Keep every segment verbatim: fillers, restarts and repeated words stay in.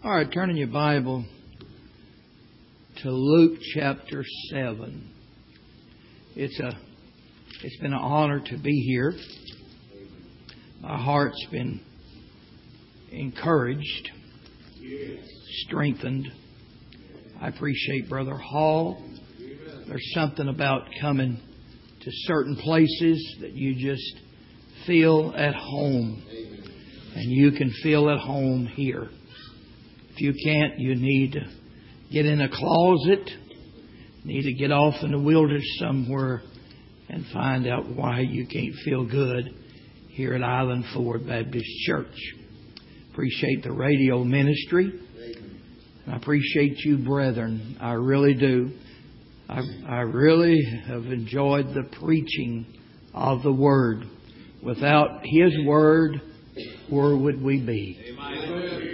All right, turn in your Bible to Luke chapter seven. It's a, it's been an honor to be here. My heart's been encouraged, strengthened. I appreciate Brother Hall. There's something about coming to certain places that you just feel at home. And you can feel at home here. If you can't, you need to get in a closet. Need to get off in the wilderness somewhere and find out why you can't feel good here at Island Ford Baptist Church. Appreciate the radio ministry. I appreciate you, brethren. I really do. I, I really have enjoyed the preaching of the Word. Without His Word, where would we be? Amen.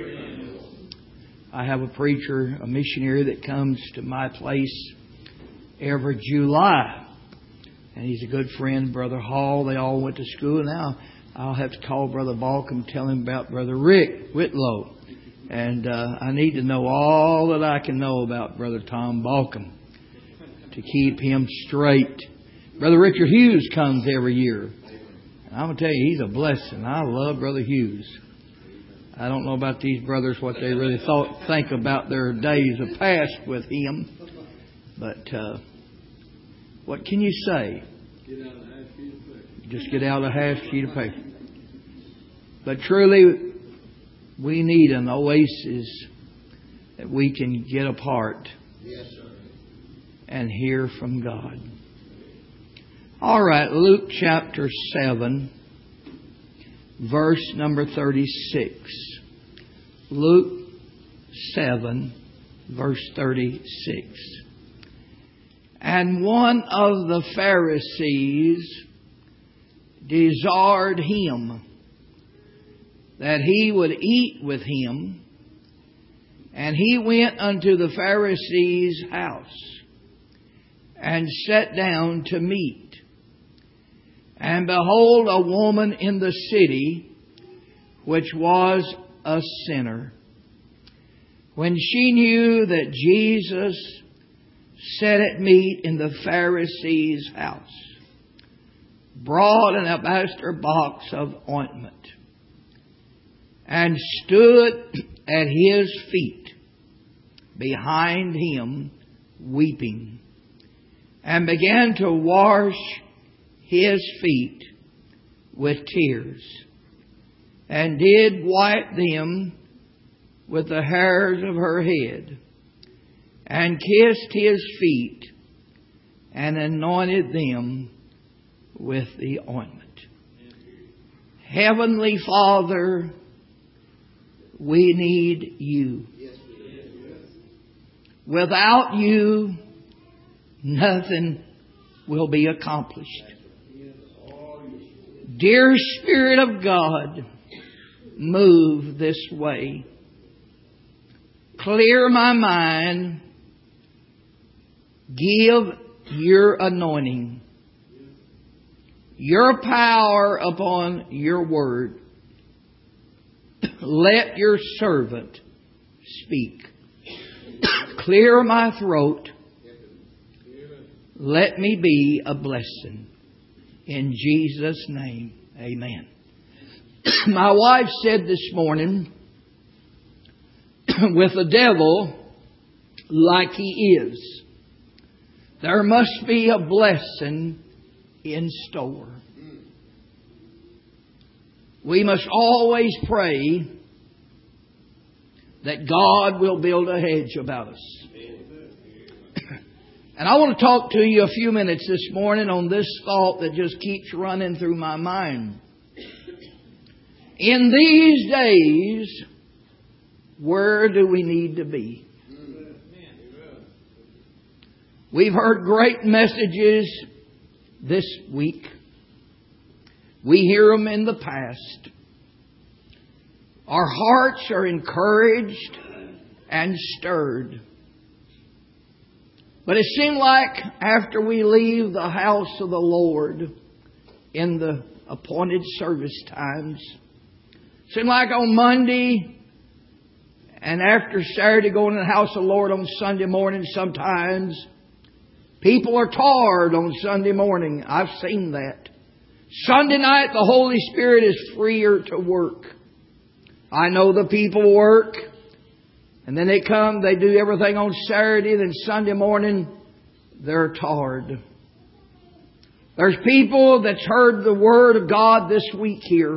I have a preacher, a missionary that comes to my place every July. And he's a good friend, Brother Hall. They all went to school. Now I'll have to call Brother Balcom and tell him about Brother Rick Whitlow. And uh, I need to know all that I can know about Brother Tom Balcom to keep him straight. Brother Richard Hughes comes every year. I'm going to tell you, he's a blessing. I love Brother Hughes. I don't know about these brothers, what they really thought, think about their days of past with him. But uh, what can you say? Get out of a half sheet of paper. Just get out a half sheet of paper. But truly, we need an oasis that we can get apart Yes, sir. and hear from God. All right, Luke chapter seven, verse number thirty-six. Luke seven, verse thirty-six. And one of the Pharisees desired him that he would eat with him, and he went unto the Pharisee's house and sat down to meat. And behold, a woman in the city, which was a sinner, when she knew that Jesus sat at meat in the Pharisee's house, brought an alabaster box of ointment, and stood at his feet behind him, weeping, and began to wash his feet with tears, and did wipe them with the hairs of her head, and kissed his feet, and anointed them with the ointment. Heavenly Father, we need you. Without you, nothing will be accomplished. Dear Spirit of God, move this way. Clear my mind. Give your anointing, your power upon your word. Let your servant speak. Clear my throat. Let me be a blessing. In Jesus' name, amen. My wife said this morning, with the devil like he is, there must be a blessing in store. We must always pray that God will build a hedge about us. And I want to talk to you a few minutes this morning on this thought that just keeps running through my mind. In these days, where do we need to be? We've heard great messages this week. We hear them in the past. Our hearts are encouraged and stirred. But it seemed like after we leave the house of the Lord in the appointed service times, it seemed like on Monday And after Saturday, going to the house of the Lord on Sunday morning, sometimes people are tired on Sunday morning. I've seen that. Sunday night, the Holy Spirit is freer to work. I know the people work, and then they come, they do everything on Saturday, then Sunday morning, they're tired. There's people that's heard the Word of God this week here.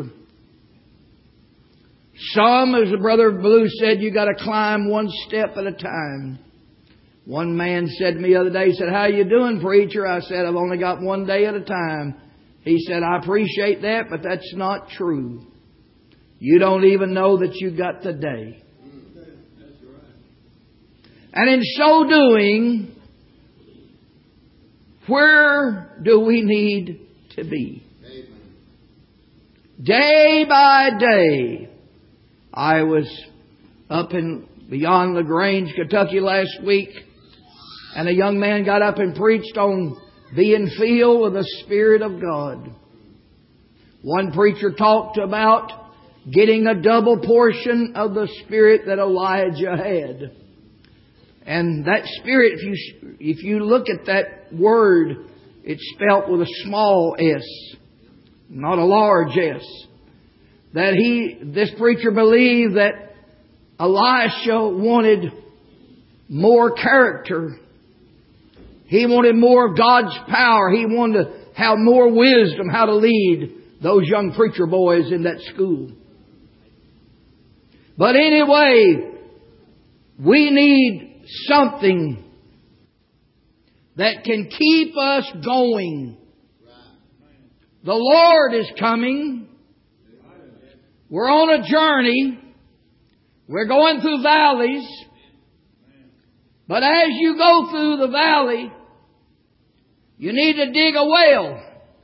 Some, as the Brother Blue said, you got to climb one step at a time. One man said to me the other day, he said, "How you doing, preacher?" I said, "I've only got one day at a time." He said, "I appreciate that, but that's not true. You don't even know that you got the day." And in so doing, where do we need to be? Day by day. I was up in beyond LaGrange, Kentucky last week, and a young man got up and preached on being filled with the Spirit of God. One preacher talked about getting a double portion of the Spirit that Elijah had. And that Spirit, if you if you look at that word, it's spelt with a small s, not a large s. That he, this preacher believed that Elisha wanted more character. He wanted more of God's power. He wanted to have more wisdom how to lead those young preacher boys in that school. But anyway, we need something that can keep us going. The Lord is coming. We're on a journey. We're going through valleys. But as you go through the valley, you need to dig a well.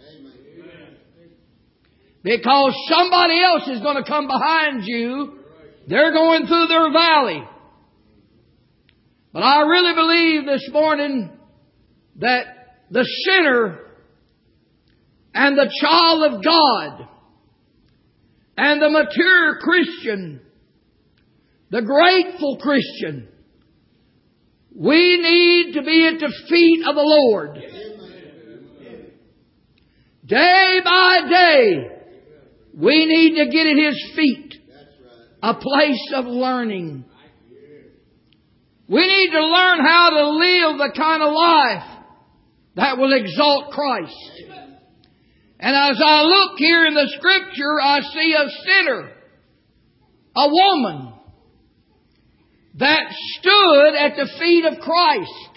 Because somebody else is going to come behind you. They're going through their valley. But I really believe this morning that the sinner and the child of God and the mature Christian, the grateful Christian, we need to be at the feet of the Lord. Day by day, we need to get at His feet. A place of learning. We need to learn how to live the kind of life that will exalt Christ. And as I look here in the Scripture, I see a sinner, a woman, that stood at the feet of Christ.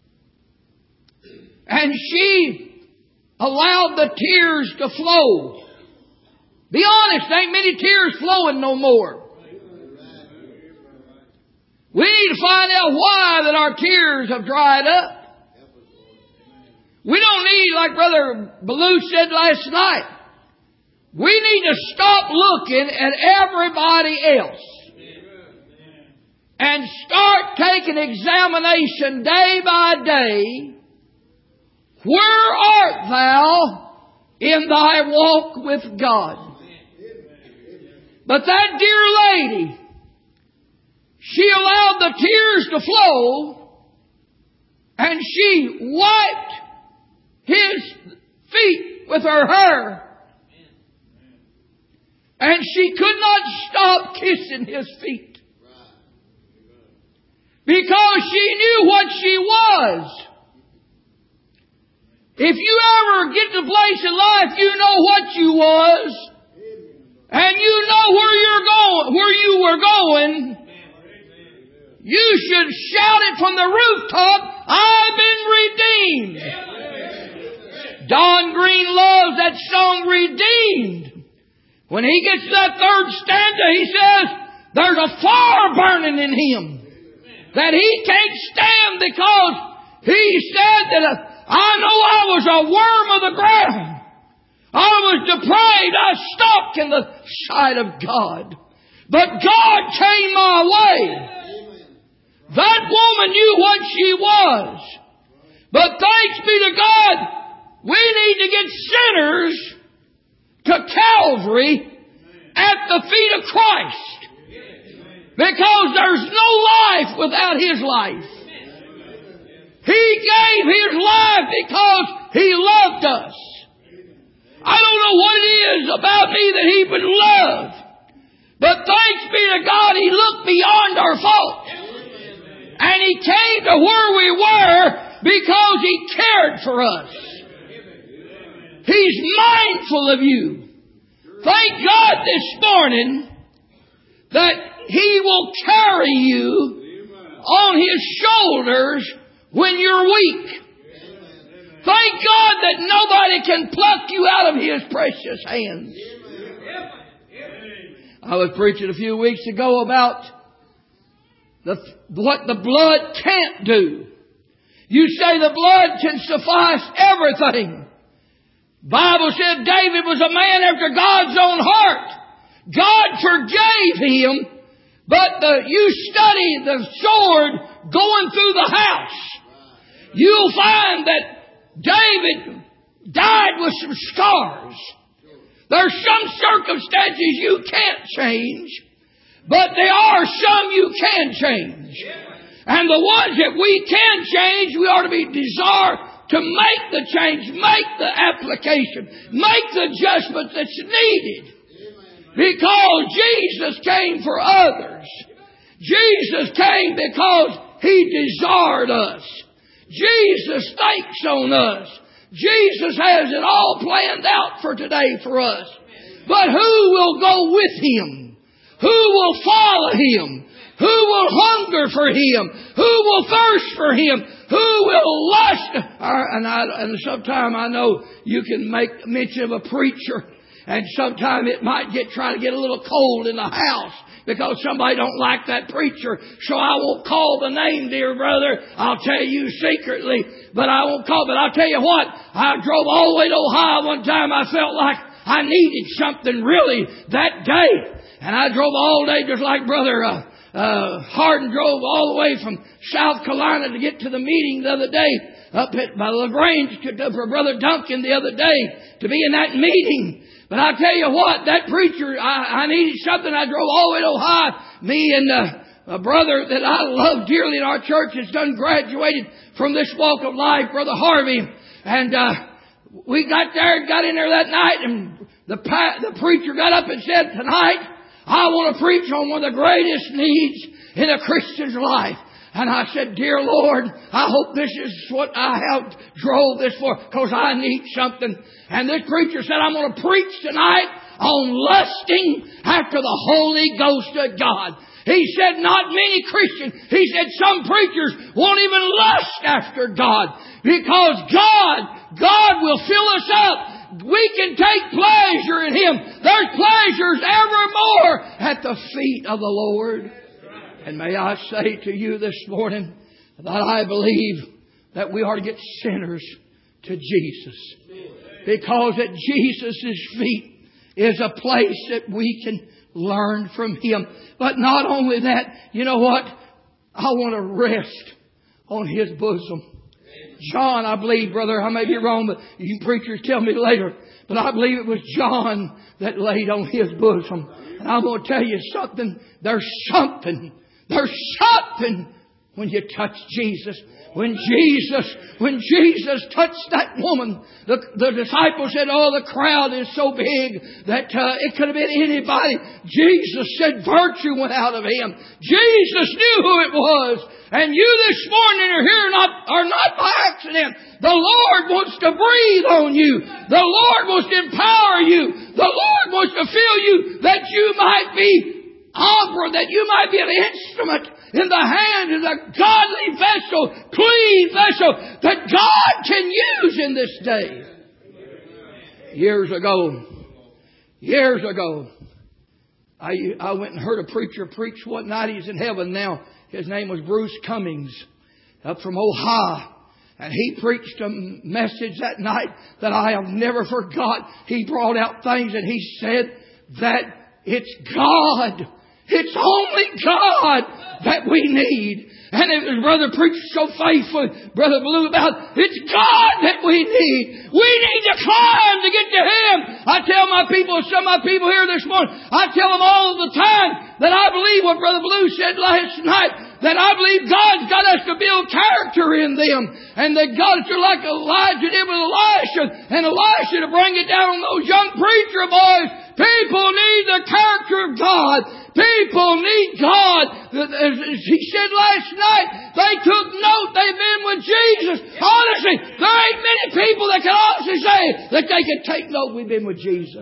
And she allowed the tears to flow. Be honest, ain't many tears flowing no more. We need to find out why that our tears have dried up. We don't need, like Brother Ballou said last night, we need to stop looking at everybody else and start taking examination day by day. Where art thou in thy walk with God? But that dear lady, she allowed the tears to flow, and she wiped His feet with her hair. And she could not stop kissing His feet. Because she knew what she was. If you ever get to a place in life, you know what you was. And you know where you're going, where you were going. You should shout it from the rooftop, "I've been redeemed." Don Green loves that song, "Redeemed." When he gets to that third stanza, he says, there's a fire burning in him that he can't stand, because he said that I know I was a worm of the ground. I was depraved. I stunk in the sight of God. But God came my way. That woman knew what she was. But thanks be to God, we need to get sinners to Calvary at the feet of Christ. Because there's no life without His life. He gave His life because He loved us. I don't know what it is about me that He would love. But thanks be to God, He looked beyond our faults. And He came to where we were because He cared for us. He's mindful of you. Thank God this morning that He will carry you on His shoulders when you're weak. Thank God that nobody can pluck you out of His precious hands. I was preaching a few weeks ago about the, what the blood can't do. You say the blood can suffice everything. Bible said David was a man after God's own heart. God forgave him, but the, you study the sword going through the house. You'll find that David died with some scars. There's some circumstances you can't change, but there are some you can change. And the ones that we can change, we ought to be desire to make the change, make the application, make the adjustment that's needed. Because Jesus came for others. Jesus came because He desired us. Jesus thinks on us. Jesus has it all planned out for today for us. But who will go with Him? Who will follow Him? Who will hunger for Him? Who will thirst for Him? Who will lust? And, I, and sometimes I know you can make mention of a preacher, and sometimes it might get try to get a little cold in the house because somebody don't like that preacher. So I won't call the name, dear brother. I'll tell you secretly, but I won't call. But I'll tell you what, I drove all the way to Ohio one time. I felt like I needed something really that day. And I drove all day just like Brother uh, uh, Hardin drove all the way from South Carolina to get to the meeting the other day up at by LaGrange to, for Brother Duncan the other day to be in that meeting. But I tell you what, that preacher, I, I needed something. I drove all the way to Ohio. Me and uh, a brother that I love dearly in our church has done graduated from this walk of life, Brother Harvey. And uh, we got there and got in there that night, and the, the preacher got up and said, tonight, I want to preach on one of the greatest needs in a Christian's life. And I said, dear Lord, I hope this is what I have drove this for, because I need something. And this preacher said, I'm going to preach tonight on lusting after the Holy Ghost of God. He said, not many Christians. He said, some preachers won't even lust after God, because God, God will fill us up. We can take pleasure in Him. There's pleasures evermore at the feet of the Lord. And may I say to you this morning that I believe that we ought to get sinners to Jesus. Because at Jesus' feet is a place that we can learn from Him. But not only that, you know what? I want to rest on His bosom. John, I believe, brother, I may be wrong, but you preachers tell me later. But I believe it was John that laid on His bosom. And I'm going to tell you something. There's something. There's something when you touch Jesus. When Jesus, when Jesus touched that woman, the, the disciples said, oh, the crowd is so big that uh, it could have been anybody. Jesus said virtue went out of Him. Jesus knew who it was. And you this morning are here not, are not by accident. The Lord wants to breathe on you. The Lord wants to empower you. The Lord wants to fill you that you might be opera, that you might be an instrument in the hand of a godly vessel, clean vessel that God can use in this day. Years ago, years ago, I, I went and heard a preacher preach one night. He's in heaven now. His name was Bruce Cummings, up from Ohio. And he preached a message that night that I have never forgot. He brought out things and he said that it's God. It's only God that we need. And if Brother preached so faithfully, Brother Blue, about it's God that we need. We need to climb to get to Him. I tell my people, some of my people here this morning, I tell them all the time that I believe what Brother Blue said last night, that I believe God's got us to build character in them. And that God's like Elijah did with Elisha and Elisha to bring it down on those young preacher boys. People need the character of God. People need God. As he said last night, they took note. They've been with Jesus. Honestly, there ain't many people that can honestly say that they can take note. We've been with Jesus.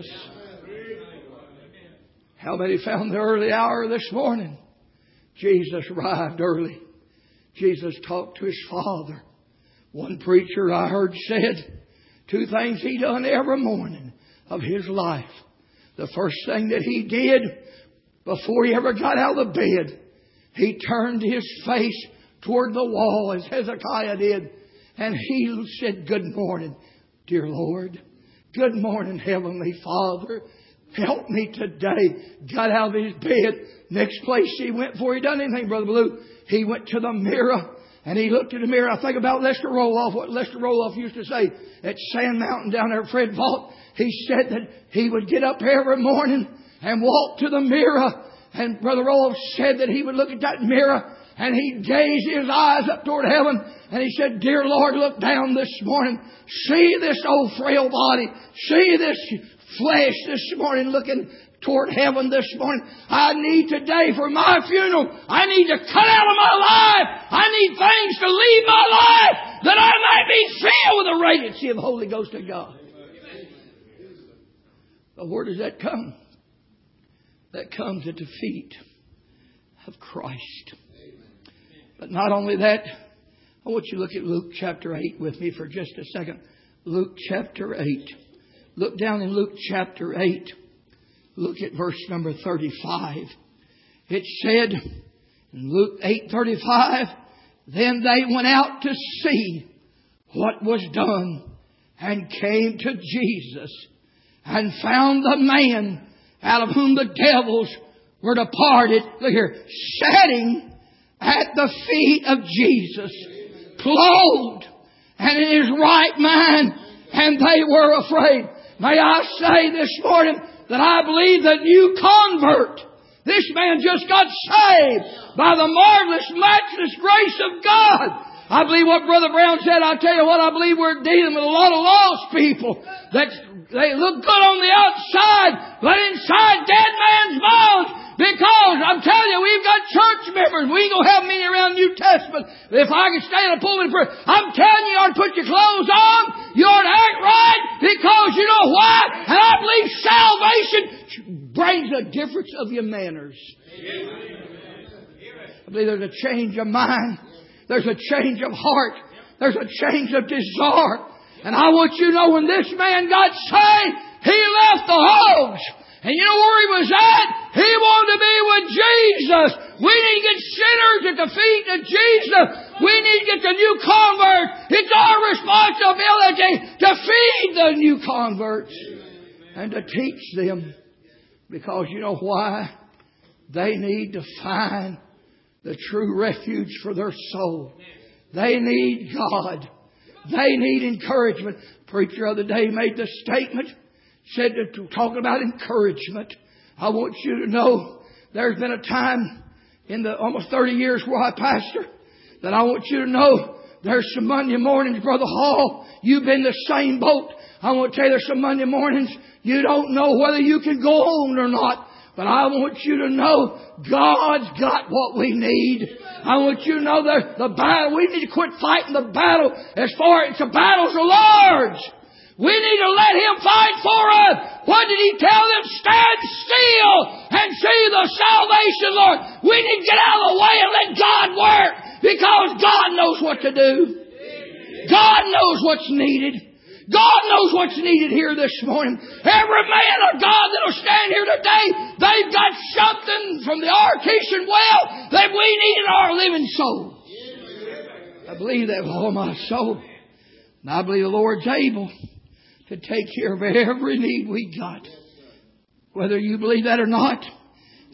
How many found the early hour this morning? Jesus arrived early. Jesus talked to His Father. One preacher I heard said two things He done every morning of His life. The first thing that He did before He ever got out of the bed, He turned His face toward the wall as Hezekiah did. And He said, "Good morning, dear Lord. Good morning, Heavenly Father. Help me today." Got out of His bed. Next place He went before He done anything, Brother Blue, He went to the mirror. And He looked in the mirror. I think about Lester Roloff, what Lester Roloff used to say at Sand Mountain down there at Fred Vault. He said that he would get up every morning and walk to the mirror. And Brother Roloff said that he would look at that mirror and he'd gaze his eyes up toward heaven. And he said, "Dear Lord, look down this morning. See this old frail body. See this flesh this morning looking toward heaven this morning. I need today for my funeral, I need to cut out of my life. I need things to leave my life that I might be filled with the radiancy of the Holy Ghost of God." But where does that come? That comes at the feet of Christ. But not only that, I want you to look at Luke chapter eight with me for just a second. Luke chapter eight. Look down in Luke chapter eight. Look at verse number thirty-five. It said in Luke eight thirty-five, "Then they went out to see what was done and came to Jesus and found the man out of whom the devils were departed," look here, "sitting at the feet of Jesus, clothed and in his right mind, and they were afraid." May I say this morning that I believe that new convert, this man just got saved by the marvelous, matchless grace of God. I believe what Brother Brown said. I tell you what, I believe we're dealing with a lot of lost people that they look good on the outside, but inside dead man's bones. Because I'm telling you, we've got church members. We ain't going to have many around New Testament. If I can stay in a pulpit for, I'm telling you, you ought to put your clothes on. You ought to act right. Because you know why? And I believe salvation brings a difference of your manners. I believe there's a change of mind. There's a change of heart. There's a change of desire. And I want you to know when this man got saved, he left the hogs. And you know where he was at? He wanted to be with Jesus. We need to get sinners at the feet of Jesus. We need to get the new converts. It's our responsibility to feed the new converts and to teach them. Because you know why? They need to find the true refuge for their soul. They need God. They need encouragement. The preacher the other day made the statement, said that talking about encouragement. I want you to know there's been a time in the almost thirty years where I pastor that I want you to know there's some Monday mornings, Brother Hall, you've been in the same boat. I want to tell you there's some Monday mornings you don't know whether you can go on or not. But I want you to know God's got what we need. I want you to know that the battle, we need to quit fighting the battle as far as the battles are large. We need to let Him fight for us. What did He tell them? Stand still and see the salvation, Lord. We need to get out of the way and let God work, because God knows what to do. God knows what's needed. God knows what's needed here this morning. Every man of God that will stand here today, they've got something from the artesian well that we need in our living soul. I believe that with all my soul. And I believe the Lord's able to take care of every need we got. Whether you believe that or not,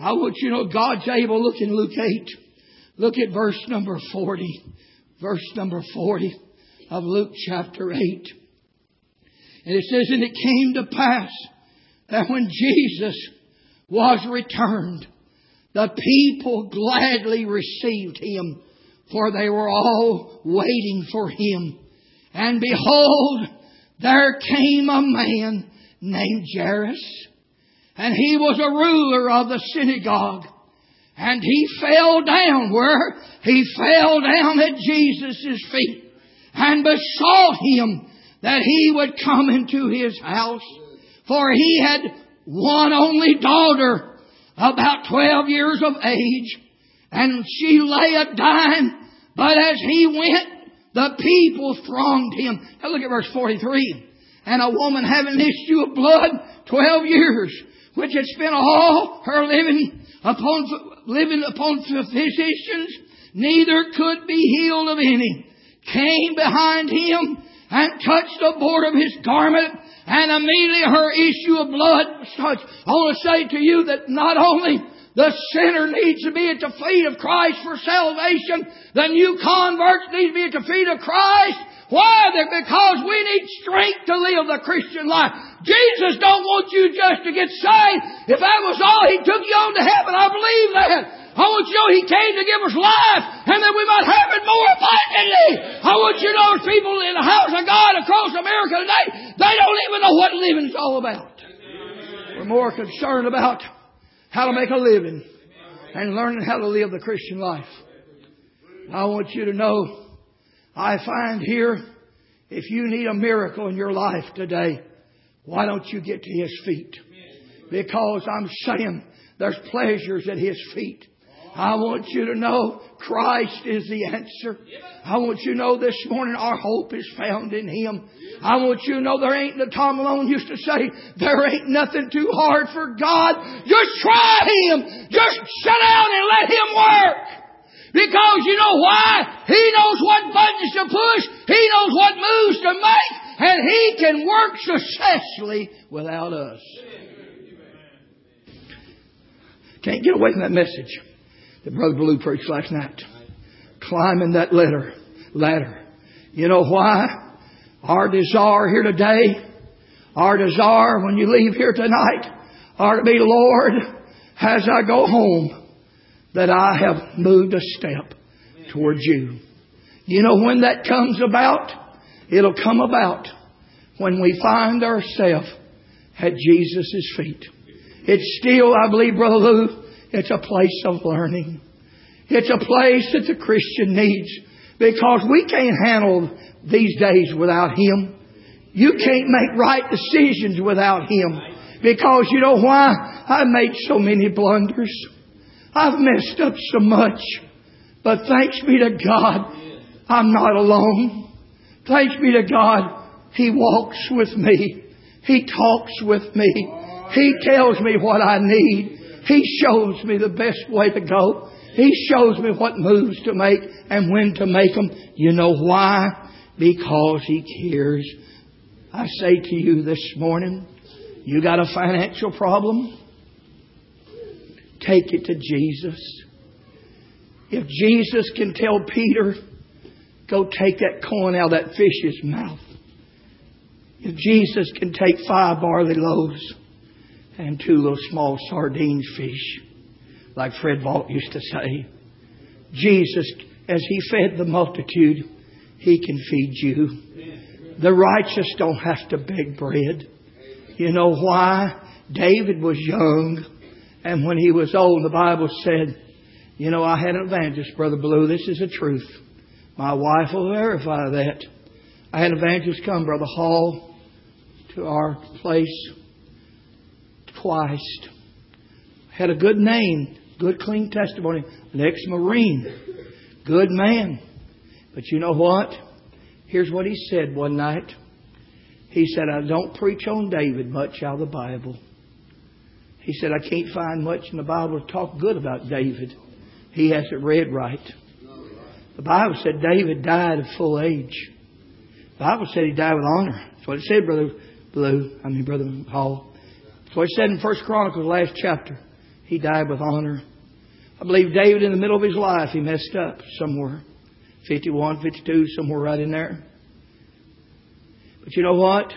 I want you to know God's able. Look in Luke eight. Look at verse number forty. Verse number forty of Luke chapter eight. And it says, and it came to pass that when Jesus was returned, the people gladly received Him, for they were all waiting for Him. And behold, there came a man named Jairus, and he was a ruler of the synagogue. And he fell down where? He fell down at Jesus' feet and besought Him that He would come into his house. For he had one only daughter, about twelve years of age, and she lay a dying. But as he went, the people thronged him. Now look at verse forty-three. And a woman having an issue of blood twelve years, which had spent all her living upon living upon physicians, neither could be healed of any, came behind him and touched the border of his garment, and immediately her issue of blood starts. I want to say to you that not only the sinner needs to be at the feet of Christ for salvation, the new converts need to be at the feet of Christ. Why? Because we need strength to live the Christian life. Jesus don't want you just to get saved. If that was all, He took you on to heaven. I believe that. I want you to know He came to give us life, and that we might have it more abundantly. I want you to know there's people in the house of God across America today, they don't even know what living is all about. We're more concerned about how to make a living and learning how to live the Christian life. I want you to know, I find here, if you need a miracle in your life today, why don't you get to His feet? Because I'm saying there's pleasures at His feet. I want you to know Christ is the answer. I want you to know this morning our hope is found in Him. I want you to know there ain't, Tom Malone used to say, there ain't nothing too hard for God. Just try Him. Just sit down and let Him work. Because you know why? He knows what buttons to push. He knows what moves to make. And He can work successfully without us. Can't get away from that message that Brother Blue preached last night. Climbing that ladder. ladder. You know why? Our desire here today, our desire when you leave here tonight, are to be, Lord, as I go home, that I have moved a step towards You. You know when that comes about? It'll come about when we find ourselves at Jesus' feet. It's still, I believe, Brother Lou, it's a place of learning. It's a place that the Christian needs, because we can't handle these days without Him. You can't make right decisions without Him. Because you know why? I've made so many blunders. I've messed up so much. But thanks be to God, I'm not alone. Thanks be to God, He walks with me. He talks with me. He tells me what I need. He shows me the best way to go. He shows me what moves to make and when to make them. You know why? Because He cares. I say to you this morning, you got a financial problem? Take it to Jesus. If Jesus can tell Peter, go take that coin out of that fish's mouth. If Jesus can take five barley loaves and two little small sardines fish, like Fred Vault used to say, Jesus, as He fed the multitude, He can feed you. The righteous don't have to beg bread. You know why? David was young, and when he was old, the Bible said, you know, I had an evangelist, Brother Blue, this is the truth. My wife will verify that. I had an evangelist come, Brother Hall, to our place twice. Had a good name, good clean testimony, an ex-Marine, good man. But you know what? Here's what he said one night. He said, I don't preach on David much out of the Bible. He said, I can't find much in the Bible to talk good about David. He hasn't read right. The Bible said David died of full age. The Bible said he died with honor. That's what it said, Brother Blue. I mean, Brother Hall. That's what it said in First Chronicles, last chapter. he died with honor. I believe David, in the middle of his life, he messed up somewhere. fifty-one, fifty-two, somewhere right in there. But you know what?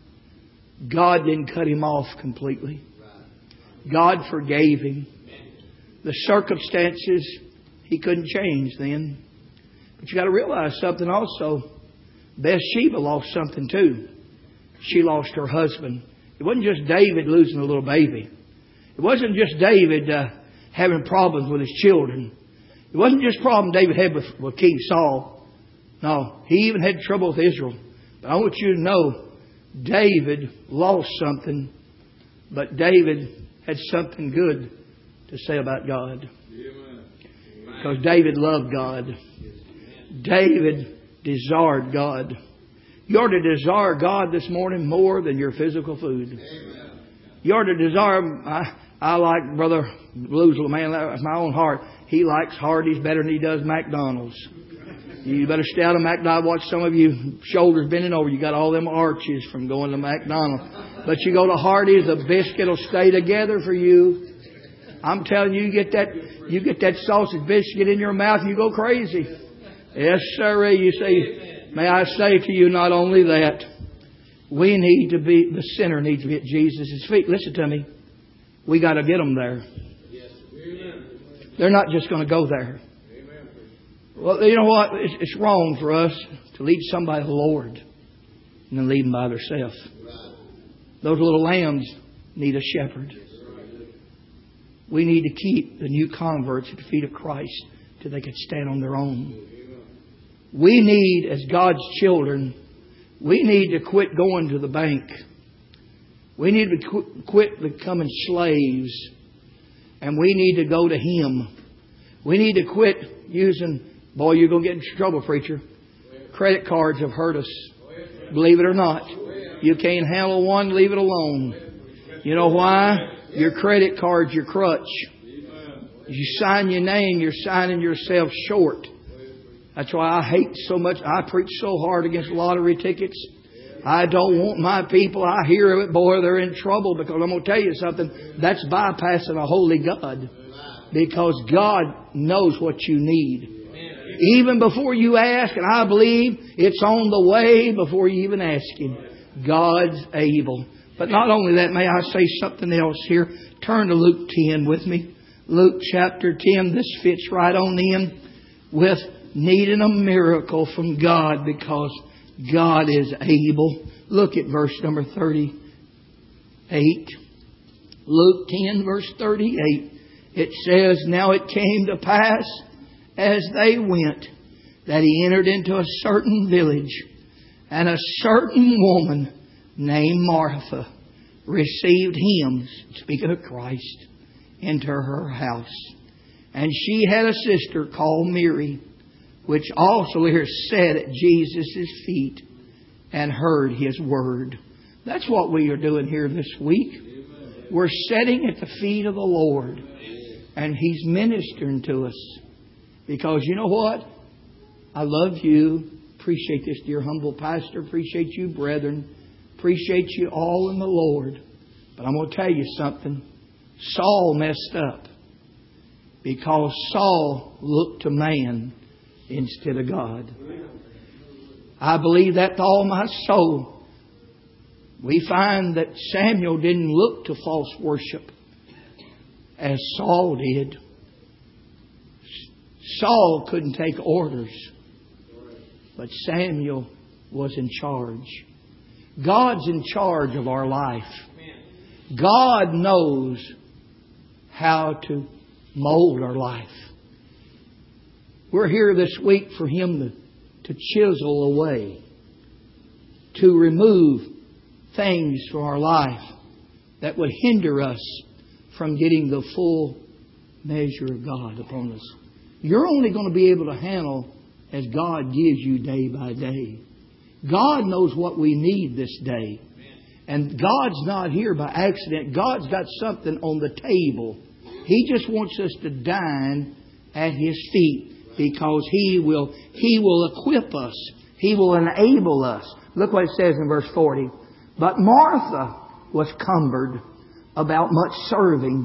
God didn't cut him off completely. God forgave him. The circumstances he couldn't change then. But you got to realize something also. Bathsheba lost something too. She lost her husband. It wasn't just David losing a little baby. It wasn't just David uh, having problems with his children. It wasn't just a problem David had with, with King Saul. No, he even had trouble with Israel. But I want you to know, David lost something, but David had something good to say about God. Because David loved God. David desired God. You ought to desire God this morning more than your physical food. You ought to desire... I, I like Brother Blues, man, that's my own heart. He likes Hardee's better than he does McDonald's. You better stay out of McDonald's. Watch some of you shoulders bending over. You got all them arches from going to McDonald's. But you go to Hardee's, the biscuit will stay together for you. I'm telling you, you get that, you get that sausage biscuit in your mouth, you go crazy. Yes, sir. You say, may I say to you, not only that, we need to be, the sinner needs to be at Jesus' feet. Listen to me. We got to get them there. They're not just going to go there. Well, you know what? It's, it's wrong for us to lead somebody to the Lord and then leave them by themselves. Those little lambs need a shepherd. We need to keep the new converts at the feet of Christ till they can stand on their own. We need, as God's children, we need to quit going to the bank. We need to qu- quit becoming slaves. And we need to go to Him. We need to quit using, boy, you're going to get into trouble, preacher. Credit cards have hurt us. Believe it or not. You can't handle one, leave it alone. You know why? Your credit card's your crutch. You sign your name, you're signing yourself short. That's why I hate so much. I preach so hard against lottery tickets. I don't want my people, I hear it, boy, they're in trouble, because I'm going to tell you something. That's bypassing a holy God. Because God knows what you need. Even before you ask, and I believe it's on the way before you even ask Him. God's able. But not only that, may I say something else here? Turn to Luke ten with me. Luke chapter ten. This fits right on in with needing a miracle from God, because God is able. Look at verse number thirty-eight. Luke ten, verse thirty-eight. It says, now it came to pass as they went that He entered into a certain village, and a certain woman named Martha received Him, speaking of Christ, into her house. And she had a sister called Mary, which also here sat at Jesus' feet and heard His word. That's what we are doing here this week. We're sitting at the feet of the Lord, and He's ministering to us. Because you know what? I love you. Appreciate this, dear humble pastor. Appreciate you, brethren. Appreciate you all in the Lord. But I'm going to tell you something. Saul messed up because Saul looked to man instead of God. I believe that with all my soul. We find that Samuel didn't look to false worship as Saul did. Saul couldn't take orders, but Samuel was in charge. God's in charge of our life. God knows how to mold our life. We're here this week for Him to, to chisel away, to remove things from our life that would hinder us from getting the full measure of God upon us. You're only going to be able to handle as God gives you day by day. God knows what we need this day. And God's not here by accident. God's got something on the table. He just wants us to dine at His feet, because He will, He will equip us. He will enable us. Look what it says in verse forty. But Martha was cumbered about much serving,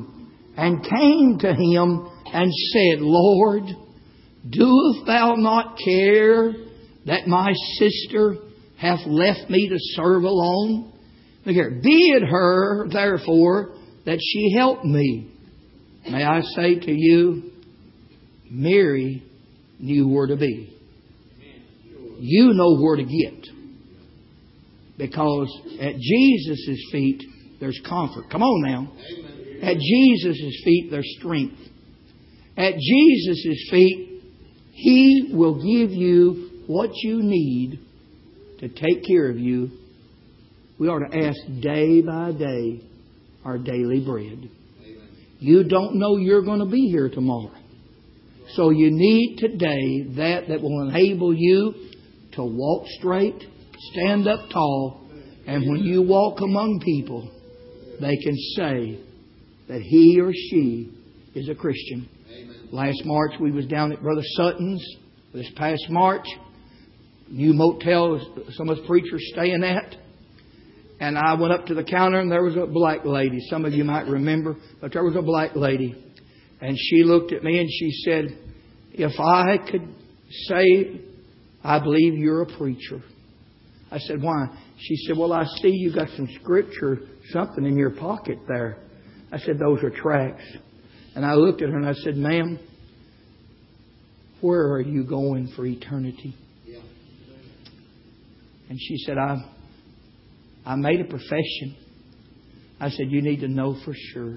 and came to him and said, Lord, doest thou not care that my sister hath left me to serve alone? Look here. Bid her, therefore, that she help me. May I say to you, Mary knew where to be. You know where to get. Because at Jesus' feet, there's comfort. Come on now. At Jesus' feet, there's strength. At Jesus' feet, He will give you what you need to take care of you. We ought to ask day by day our daily bread. You don't know you're going to be here tomorrow. So you need today that that will enable you to walk straight, stand up tall, and when you walk among people, they can say that he or she is a Christian. Amen. Last March we was down at Brother Sutton's. This past March, new motel some of us preachers staying at. And I went up to the counter and there was a black lady. Some of you might remember, but there was a black lady. And she looked at me and she said, if I could say, I believe you're a preacher. I said, why? She said, well, I see you got some scripture, something in your pocket there. I said, those are tracts. And I looked at her and I said, ma'am, where are you going for eternity? And she said, I, I made a profession. I said, you need to know for sure.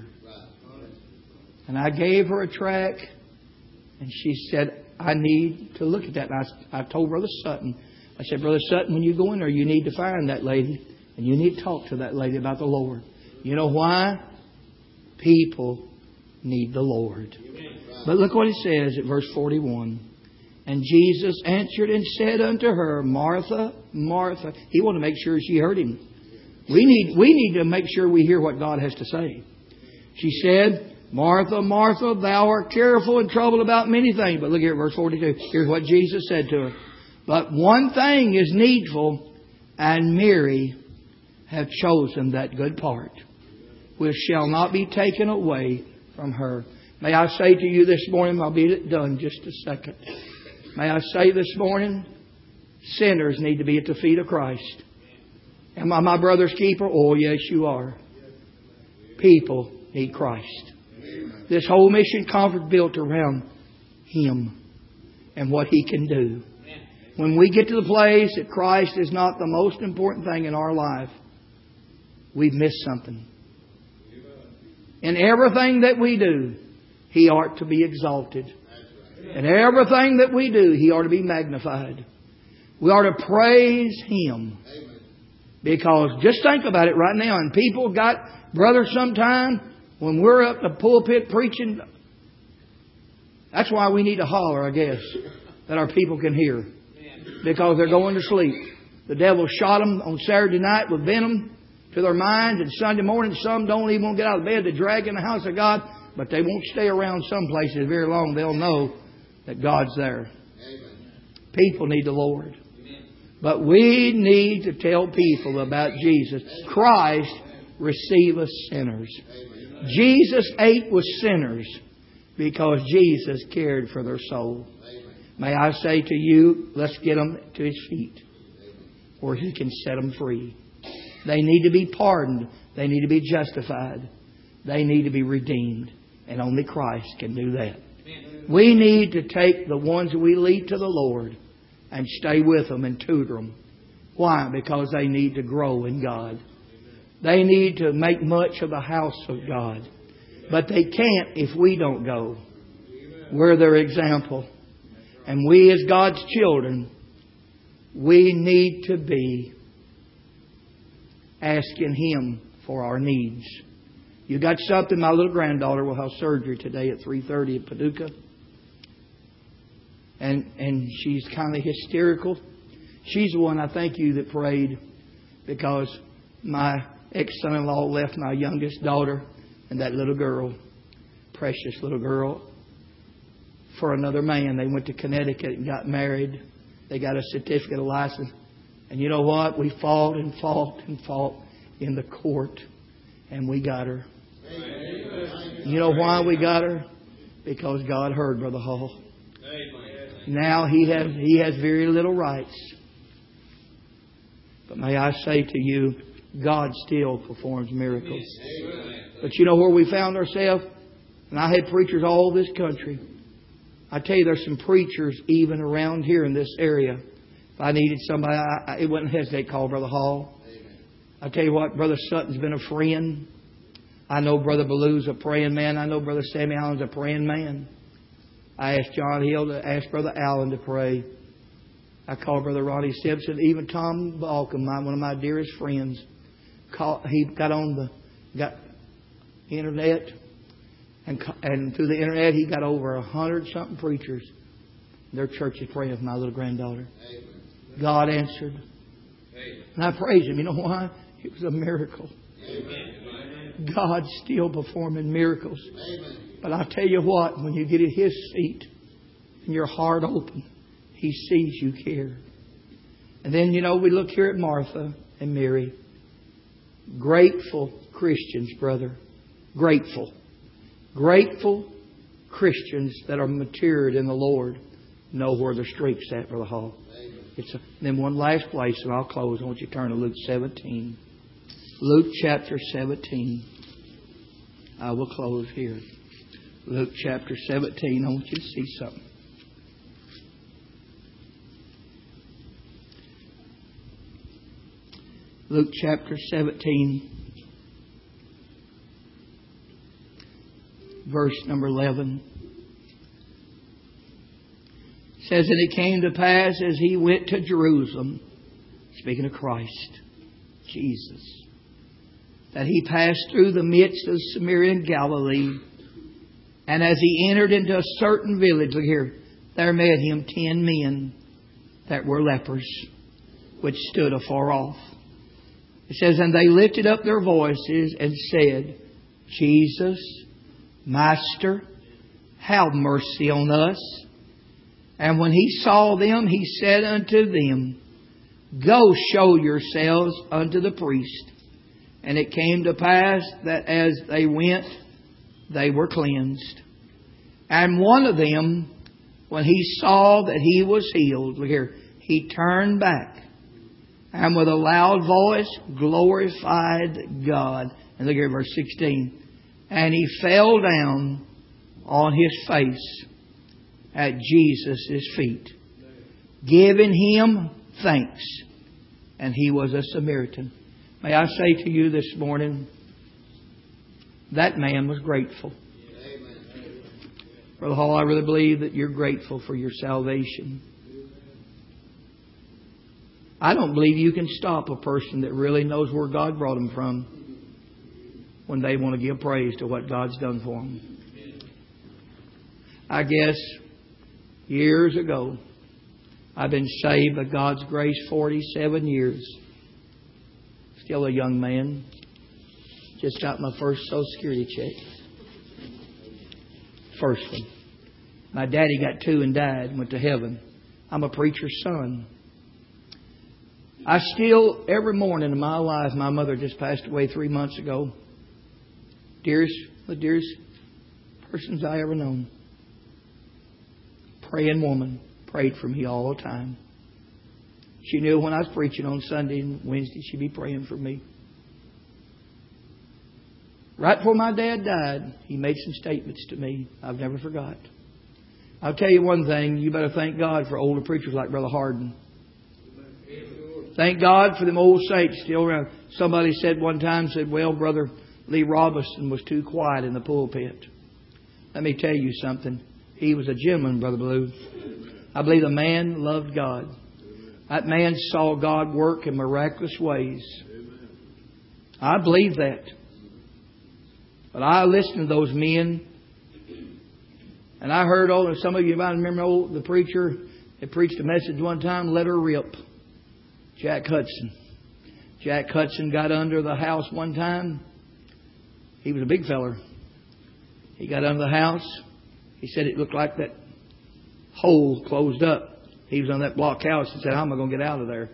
And I gave her a tract. And she said, I need to look at that. And I, I told Brother Sutton, I said, Brother Sutton, when you go in there, you need to find that lady. And you need to talk to that lady about the Lord. You know why? People need the Lord. But look what it says at verse forty-one. And Jesus answered and said unto her, Martha, Martha. He wanted to make sure she heard him. We need, we need to make sure we hear what God has to say. She said, Martha, Martha, thou art careful and troubled about many things. But look here at verse forty-two. Here's what Jesus said to her. But one thing is needful, and Mary hath chosen that good part, which shall not be taken away from her. May I say to you this morning, I'll be done just a second. May I say this morning, sinners need to be at the feet of Christ. Am I my brother's keeper? Oh, yes, you are. People need Christ. This whole mission conference built around Him and what He can do. When we get to the place that Christ is not the most important thing in our life, we've missed something. In everything that we do, He ought to be exalted. In everything that we do, He ought to be magnified. We ought to praise Him. Because just think about it right now. And people got, brother, sometime when we're up the pulpit preaching, that's why we need to holler, I guess, that our people can hear. Because they're going to sleep. The devil shot them on Saturday night with venom to their minds. And Sunday morning, some don't even want to get out of bed to drag in the house of God. But they won't stay around some places very long. They'll know that God's there. Amen. People need the Lord. Amen. But we need to tell people about Jesus. Christ receiveth sinners. Amen. Jesus ate with sinners because Jesus cared for their soul. Amen. May I say to you, let's get them to His feet where He can set them free. They need to be pardoned. They need to be justified. They need to be redeemed. And only Christ can do that. Amen. We need to take the ones that we lead to the Lord and stay with them and tutor them. Why? Because they need to grow in God. They need to make much of the house of God. But they can't if we don't go. We're their example. And we as God's children, we need to be asking Him for our needs. You got something? My little granddaughter will have surgery today at three thirty at Paducah. And and she's kind of hysterical. She's the one, I thank you, that prayed because my ex-son-in-law left my youngest daughter and that little girl, precious little girl, for another man. They went to Connecticut and got married. They got a certificate of license. And you know what? We fought and fought and fought in the court. And we got her. Amen. You know why we got her? Because God heard Brother Hall. Now he has, he has very little rights. But may I say to you, God still performs miracles. But you know where we found ourselves? And I had preachers all over this country. I tell you, there's some preachers even around here in this area. If I needed somebody, I, I, it wouldn't hesitate to call Brother Hall. I tell you what, Brother Sutton's been a friend. I know Brother Ballew's a praying man. I know Brother Sammy Allen's a praying man. I asked John Hill to ask Brother Allen to pray. I called Brother Ronnie Simpson. Even Tom Balcom, my, one of my dearest friends, called, he got on the got internet. And, and through the internet, he got over a hundred something preachers. Their church is praying for my little granddaughter. Amen. God answered. Amen. And I praise Him. You know why? It was a miracle. Amen. God's still performing miracles. Amen. But I tell you what, when you get at His feet and your heart open, He sees you care. And then, you know, we look here at Martha and Mary. Grateful Christians, brother. Grateful. Grateful Christians that are matured in the Lord know where their streak's at, Brother Hall. It's a, then one last place, and I'll close. I want you to turn to Luke seventeen. Luke chapter seventeen. I will close here. Luke chapter seventeen. I want you to see something. Luke chapter seventeen. Verse number eleven. It says, and it came to pass as He went to Jerusalem, speaking of Christ, Jesus, that He passed through the midst of Samaria and Galilee. And as He entered into a certain village, look here, there met Him ten men that were lepers, which stood afar off. It says, and they lifted up their voices and said, Jesus, Master, have mercy on us. And when He saw them, He said unto them, go show yourselves unto the priest. And it came to pass that as they went, they were cleansed. And one of them, when he saw that he was healed, look here, he turned back and with a loud voice glorified God. And look here, verse sixteen. And he fell down on his face at Jesus' feet, giving Him thanks. And he was a Samaritan. May I say to you this morning, that man was grateful. Brother Hall, I really believe that you're grateful for your salvation. I don't believe you can stop a person that really knows where God brought them from when they want to give praise to what God's done for them. I guess years ago, I've been saved by God's grace forty-seven years. Still a young man. Just got my first Social Security check. First one. My daddy got two and died and went to heaven. I'm a preacher's son. I still, every morning in my life, my mother just passed away three months ago. Dearest, the dearest persons I ever known. Praying woman. Prayed for me all the time. She knew when I was preaching on Sunday and Wednesday, she'd be praying for me. Right before my dad died, he made some statements to me I've never forgot. I'll tell you one thing, you better thank God for older preachers like Brother Hardin. Thank God for them old saints still around. Somebody said one time, said, well, Brother Lee Robinson was too quiet in the pulpit. Let me tell you something. He was a gentleman, Brother Blue. I believe the man loved God. That man saw God work in miraculous ways. I believe that. But I listened to those men. And I heard, oh, some of you might remember oh, the preacher that preached a message one time, let her rip. Jack Hudson. Jack Hudson got under the house one time. He was a big feller. He got under the house. He said it looked like that hole closed up. He was on that block house and said, how am I going to get out of there?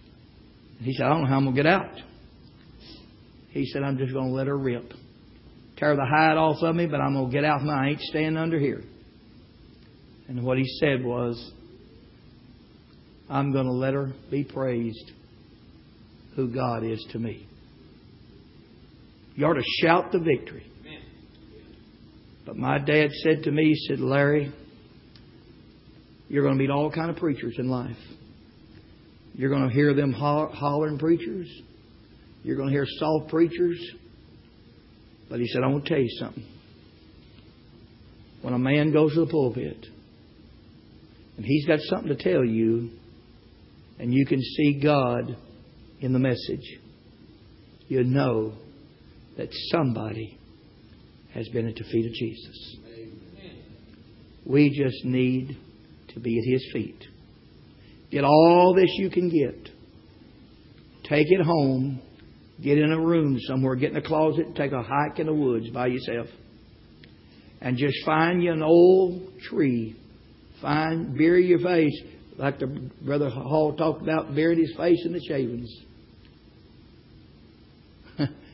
He said, I don't know how I'm going to get out. He said, I'm just going to let her rip. tear the hide off of me, but I'm going to get out and I ain't staying under here. And what he said was, I'm going to let her be praised who God is to me. You ought to shout the victory. But my dad said to me, he said, Larry, you're going to meet all kind of preachers in life. You're going to hear them ho- hollering preachers. You're going to hear soft preachers. But he said, I want to tell you something. When a man goes to the pulpit and he's got something to tell you and you can see God in the message, you know that somebody has been at the feet of Jesus. Amen. We just need to be at His feet. Get all this you can get. Take it home. Get in a room somewhere. Get in a closet. Take a hike in the woods by yourself. And just find you an old tree. Find, bury your face. Like the Brother Hall talked about, buried his face in the shavings.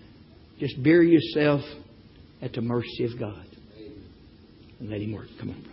Just bury yourself at the mercy of God. And let Him work. Come on.